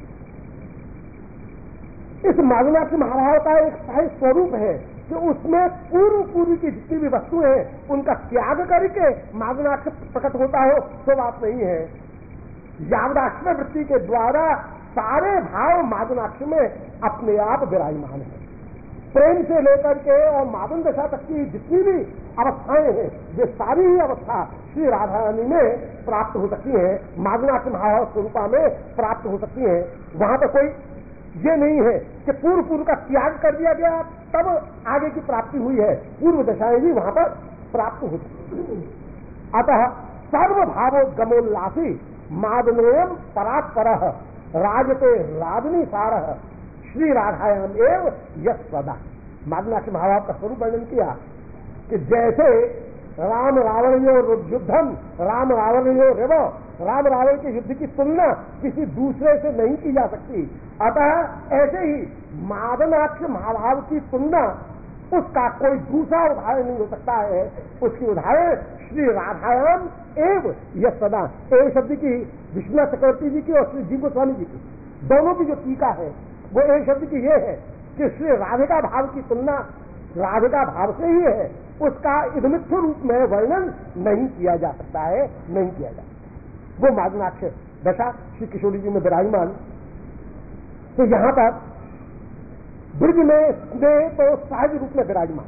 इस मादनाक्ष महाभाव का एक सही स्वरूप है कि उसमें पूर्व की जितनी भी वस्तुएं हैं उनका त्याग करके मादनाक्ष प्रकट होता हो तो बात नहीं है। यावदाश्रय वृत्ति के द्वारा सारे भाव मादनाक्ष में अपने आप विराजमान है। प्रेम से लेकर के और मादन दशा तक की जितनी भी अवस्थाएं हैं, वे सारी ही अवस्था श्री राधा रानी में प्राप्त हो सकती हैं, मादनाक्ष महाभाव स्वरूपा में प्राप्त हो सकती हैं। वहां पर कोई ये नहीं है कि पूर्व का त्याग कर दिया गया तब आगे की प्राप्ति हुई है, पूर्व दशाएं भी वहां पर प्राप्त हो सकती। अतः सर्वभावोद्गमोल्लासी मादनोयम परात्पर राजते राजनी सारः श्री राधायाम एव यश सदा। मादनाक्ष महाभाव का स्वरूप वर्णन किया कि जैसे राम रावण युद्धम राम रावण रेव, राम रावण के युद्ध की तुलना किसी दूसरे से नहीं की जा सकती, अतः ऐसे ही मादनाक्ष महाभाव की तुलना उसका कोई दूसरा उदाहरण नहीं हो सकता है। उसकी उदाहरण श्री राधायाम एव यश सदा। एव शब्द की विश्वनाथ चक्रवर्ती जी की और श्री जीव गोस्वामी जी की दोनों की जो टीका है वो एक शब्द की ये है कि श्री राधिका भाव की तुलना राधिका भाव से ही है, उसका इदमित्व रूप में वर्णन नहीं किया जा सकता है, नहीं किया जा सकता। वो मादनाक्ष दशा श्री किशोरी जी में विराजमान। तो यहां पर ब्रज में स्नेह तो सहज रूप में विराजमान,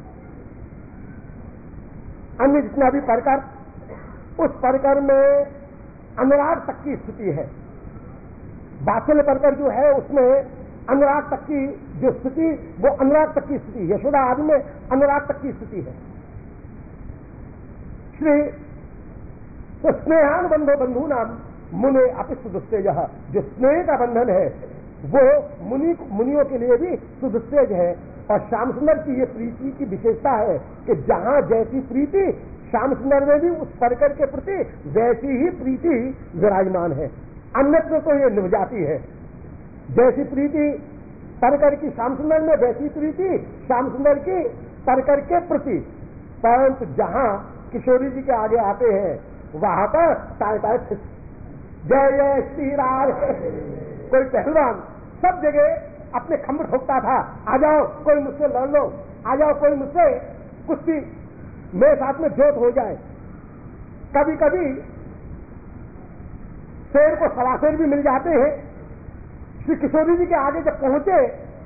अन्य जितना भी प्रकार, उस प्रकार में अनुराग तक की स्थिति है। बात्सल्य प्रकार जो है उसमें अनुराग तक की जो स्थिति, वो अनुराग तक की स्थिति, यशोदा आदि में अनुराग तक की स्थिति है। श्री तो स्नेहान बंधो बंधु नाम मुने अपिस्त दुस्तेज, जो स्नेह का बंधन है वो मुनियों के लिए भी सुदुस्तेज है। और श्याम सुंदर की ये प्रीति की विशेषता है कि जहां जैसी प्रीति श्याम सुंदर में भी उस परकर के प्रति वैसी ही प्रीति विराजमान है। अन्यत्र तो ये निभ जाती है। जैसी प्रीति तरकर की श्याम सुंदर में वैसी प्रीति श्याम सुंदर की तरकर के प्रति। परंतु जहां किशोरी जी के आगे आते हैं वहां पर टाय टाय जय जय श्री राम। कोई पहलवान सब जगह अपने खम्भ ठोकता था, आ जाओ कोई मुझसे लड़ लो, आ जाओ कोई मुझसे कुश्ती मेरे साथ में जोत हो जाए। कभी कभी शेर को सवा शेर भी मिल जाते हैं। श्री किशोरी जी के आगे जब पहुंचे,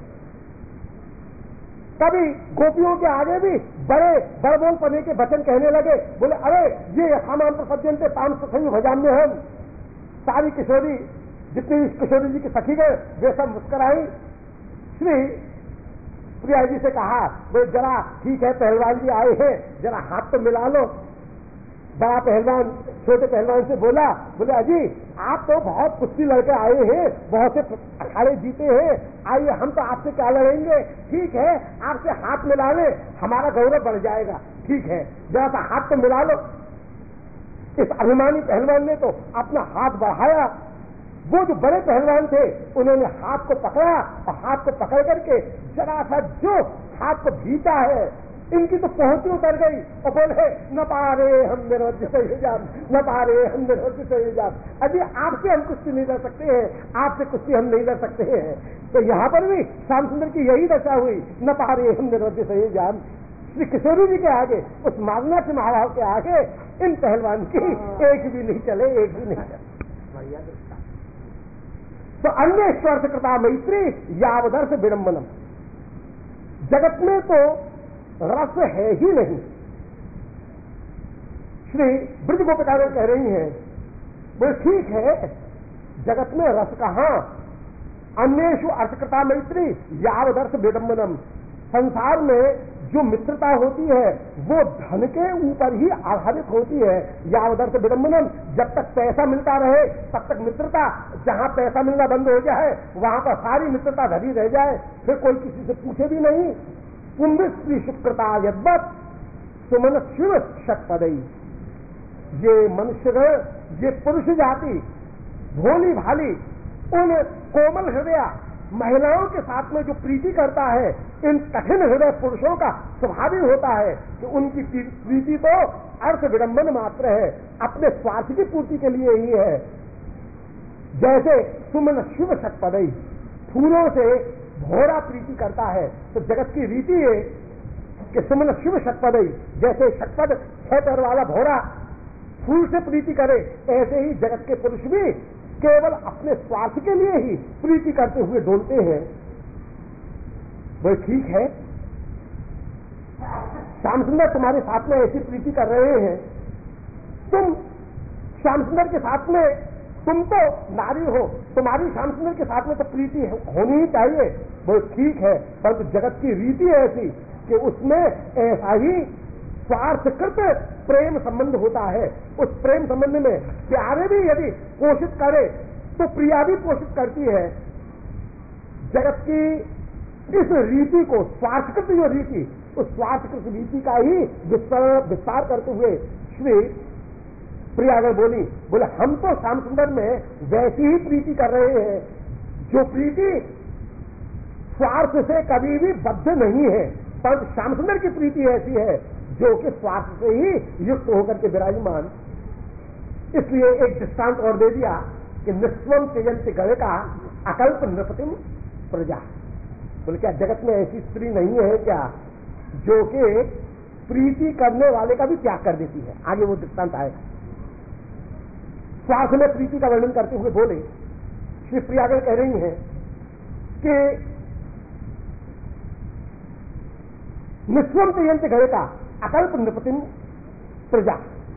कभी गोपियों के आगे भी बड़े बड़बोल पने के वचन कहने लगे। बोले अरे ये यथामान प्रसज्जन थे ताम सत्संग भजान में हम। सारी किशोरी जितनी किशोरी जी की सखी गए वे सब मुस्कराई। श्री प्रिया जी से कहा वो जरा ठीक है पहलवान जी आए हैं जरा हाथ तो मिला लो। बड़ा पहलवान छोटे पहलवान से बोला, बोले अजी आप तो बहुत कुश्ती लड़के आए हैं, बहुत से अखाड़े जीते हैं, आइए हम तो आपसे क्या लड़ेंगे, ठीक है आपसे हाथ मिला ले हमारा गौरव बढ़ जाएगा। ठीक है जरा सा हाथ तो मिला लो। इस अभिमानी पहलवान ने तो अपना हाथ बढ़ाया। वो जो बड़े पहलवान थे उन्होंने हाथ को पकड़ा और हाथ को पकड़ करके जरा सा जो हाथ को भीता है इनकी तो पहुंची उतर गई और बोले न पारे हम निर्वज्य सही जान, न पारे हम निर्वज्य सही जान। अभी आपसे हम कुश्ती नहीं लड़ सकते हैं, आपसे कुश्ती हम नहीं लड़ सकते हैं। तो यहाँ पर भी श्याम सुंदर की यही दशा हुई, न पारे हम निर्वज्य सही जान। श्री किशोरी जी के आगे उस मागना के महाभाव के आगे इन पहलवान की एक भी नहीं चले, एक भी नहीं चले। तो अन्य स्वार्थ कृता मैत्री यावदर्श विडंबनम। जगत में तो रस है ही नहीं। श्री ब्रज गोपिकाएं कह रही हैं बोले ठीक है जगत में रस कहां, अन्येषु अर्थकृता मैत्री यावदर्श विडंबनम। संसार में जो मित्रता होती है वो धन के ऊपर ही आधारित होती है। यावदर्श विडंबनम, जब तक पैसा मिलता रहे तब तक मित्रता, जहां पैसा मिलना बंद हो जाए वहां पर सारी मित्रता धरी रह जाए, फिर कोई किसी से पूछे भी नहीं। पुण्य स्त्री शुक्रता यद्वत सुमन शिव शतपदई। ये मनुष्यगण, ये पुरुष जाति भोली भाली उन कोमल हृदय महिलाओं के साथ में जो प्रीति करता है, इन कठिन हृदय पुरुषों का स्वाभाविक होता है कि उनकी प्रीति तो अर्थ विडंबन मात्र है, अपने स्वार्थ की पूर्ति के लिए ही है। जैसे सुमन शिव शतपदई, फूलों से भोरा प्रीति करता है, तो जगत की रीति है कि सुमन शिव शतपदई, जैसे शतपद 6 पैर वाला भोरा फूल से प्रीति करे, ऐसे ही जगत के पुरुष भी केवल अपने स्वार्थ के लिए ही प्रीति करते हुए डोलते हैं। वो ठीक है श्याम सुंदर तुम्हारे साथ में ऐसी प्रीति कर रहे हैं, तुम श्याम सुंदर के साथ में, तुम तो नारी हो, तुम्हारी श्याम सुंदर के साथ में तो प्रीति होनी ही चाहिए। वो ठीक है, परंतु जगत की रीति ऐसी कि उसमें ऐसा ही स्वार्थकृत प्रेम संबंध होता है। उस प्रेम संबंध में प्यारे भी यदि पोषित करे तो प्रिया भी पोषित करती है। जगत की इस रीति को, स्वार्थकृत जो रीति, उस स्वार्थकृत रीति का ही विस्तार करते हुए श्री प्रियागढ़ बोली, बोले हम तो श्याम सुंदर में वैसी ही प्रीति कर रहे हैं जो प्रीति स्वार्थ से कभी भी बद्ध नहीं है, पर श्याम सुंदर की प्रीति ऐसी है जो कि स्वार्थ से ही युक्त होकर के विराजमान। इसलिए एक दृष्टांत और दे दिया कि निस्वम त्यजंत गणे का अकल्प नृपतिम प्रजा। बोले क्या जगत में ऐसी स्त्री नहीं है क्या जो कि प्रीति करने वाले का भी त्याग कर देती है? आगे वो दृष्टांत आएगा। स्वार्थ में प्रीति का वर्णन करते हुए बोले श्री प्रियागढ़ कह रही हैं कि निस्वम त्यजंत गणे का अकल्प नृपतिम प्रजा।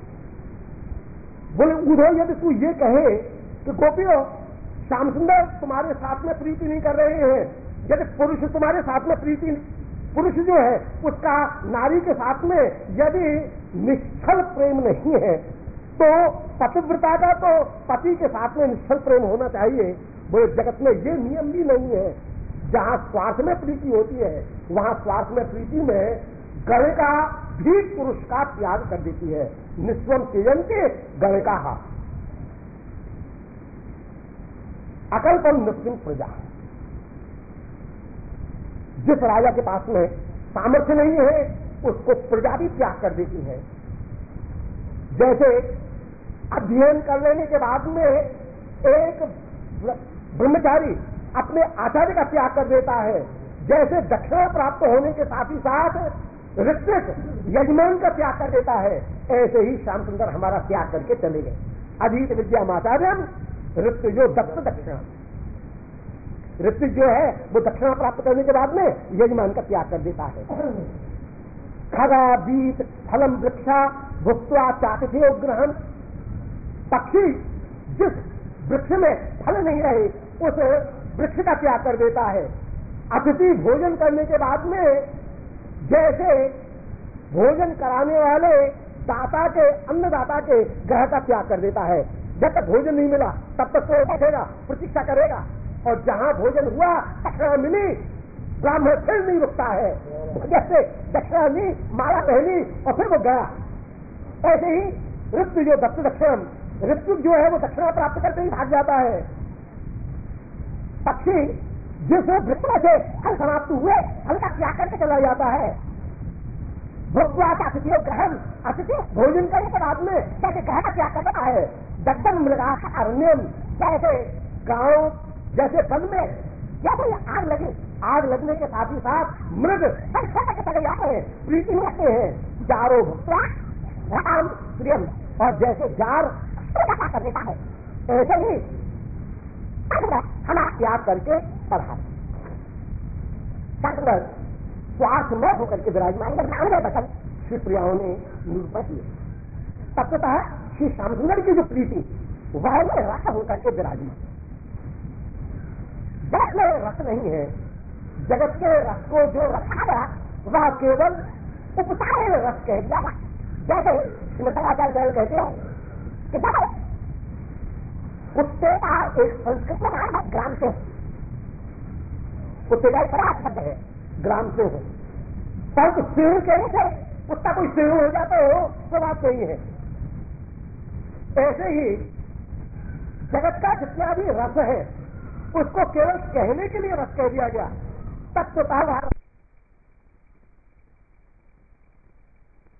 बोले उधो यदि तू ये कहे कि गोपियों श्याम सुंदर तुम्हारे साथ में प्रीति नहीं कर रहे हैं, यदि पुरुष तुम्हारे साथ में प्रीति, पुरुष जो है उसका नारी के साथ में यदि निश्चल प्रेम नहीं है तो पतिव्रता का तो पति के साथ में निश्चल प्रेम होना चाहिए। बोले जगत में ये नियम भी नहीं है। जहां स्वार्थ में प्रीति होती है वहां स्वार्थ में प्रीति में गणे का भी पुरुष का त्याग कर देती है। निस्वम त्यजन्ते गणे का अकल्पम नृपतिम प्रजा। जिस राजा के पास में सामर्थ्य नहीं है उसको प्रजा भी त्याग कर देती है। जैसे अध्ययन कर लेने के बाद में एक ब्रह्मचारी अपने आचार्य का त्याग कर देता है, जैसे दक्षिणा प्राप्त होने के साथ ही साथ ऋत्विक यजमान का त्याग कर देता है, ऐसे ही श्याम सुंदर हमारा त्याग करके चले गए। अधीत विद्या माचार्यम ऋत्विक जो दत्त दक्षिणा, ऋत्विक जो है वो दक्षिणा प्राप्त करने के बाद में यजमान का त्याग कर देता है। खगा बीत फलम वृक्षा भुक्त्वा चाकथे ग्रहण, पक्षी जिस वृक्ष में फल नहीं रहे उस वृक्ष का त्याग कर देता है। अतिथि भोजन करने के बाद में जैसे भोजन कराने वाले दाता के अन्नदाता के ग्रह का त्याग कर देता है, जब तक भोजन नहीं मिला तब तक तो बैठेगा, प्रतीक्षा करेगा, और जहां भोजन हुआ दक्षिणा मिली ब्राह्मण फिर नहीं रुकता है, जैसे दक्षिणा ली माला पहनी और फिर वो गया। ऐसे ही ऋतु जो दत्त दक्षिणम, ऋतु जो है वो दक्षिणा प्राप्त करके ही भाग जाता है। पक्षी जिस वृक्ष से फल समाप्त हुए फल का त्याग करके चला जाता है। भोक्त्वा अतिथि ग्रहण, अतिथि भोजन करने के बाद में जैसे ग्रह का त्याग करता है। दग्धम मृगा अरण्यम, जैसे गांव जैसे वन में जैसे आग लगी, आग लगने के साथ ही साथ मृग के चले जाते हैं, प्रीति में रखते हैं। जारो भुक्त्वा राम प्रियम, और जैसे जार कर देता है ऐसे ही हमारा त्याग करके पढ़ा स्वार्थ में होकर के विराजमान बचन श्री प्रियाओं ने निरूपण किया। तत्वतः श्री श्याम सुंदर की जो प्रीति वह में रस होकर के विराजमान, जगत में रस नहीं है। जगत के रस को जो रखा गया वह केवल उपचार रस कह दिया। जैसे श्रीमदाचार्य कहते हैं कि कुत्ते का एक संस्कृत में ग्राम से, कुत्ते का एक पराध शब्द है, ग्राम से है, परंतु सिंह कहने से कुत्ता कोई सिंह हो जाता हो तो बात नहीं है। ऐसे ही जगत का जितना भी रस है उसको केवल कहने के लिए रस कह दिया गया, तत्वतः